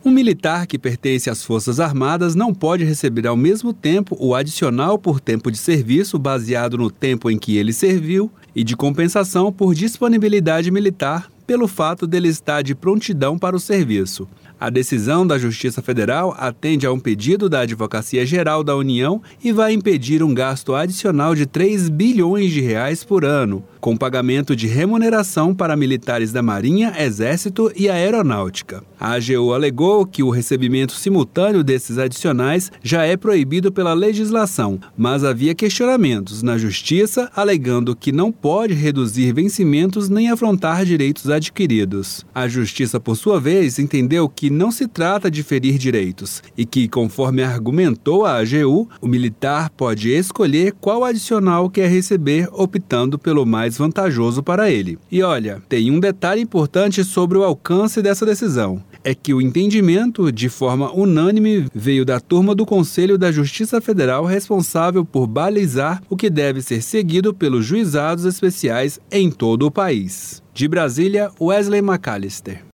Um militar que pertence às Forças Armadas não pode receber ao mesmo tempo o adicional por tempo de serviço baseado no tempo em que ele serviu e de compensação por disponibilidade militar pelo fato dele estar de prontidão para o serviço. A decisão da Justiça Federal atende a um pedido da Advocacia Geral da União e vai impedir um gasto adicional de 3 bilhões de reais por ano, com pagamento de remuneração para militares da Marinha, Exército e Aeronáutica. A AGU alegou que o recebimento simultâneo desses adicionais já é proibido pela legislação, mas havia questionamentos na Justiça alegando que não pode reduzir vencimentos nem afrontar direitos adquiridos. A Justiça, por sua vez, entendeu que não se trata de ferir direitos e que, conforme argumentou a AGU, o militar pode escolher qual adicional quer receber, optando pelo mais vantajoso para ele. E olha, tem um detalhe importante sobre o alcance dessa decisão. É que o entendimento, de forma unânime, veio da turma do Conselho da Justiça Federal responsável por balizar o que deve ser seguido pelos juizados especiais em todo o país. De Brasília, Wesley McAllister.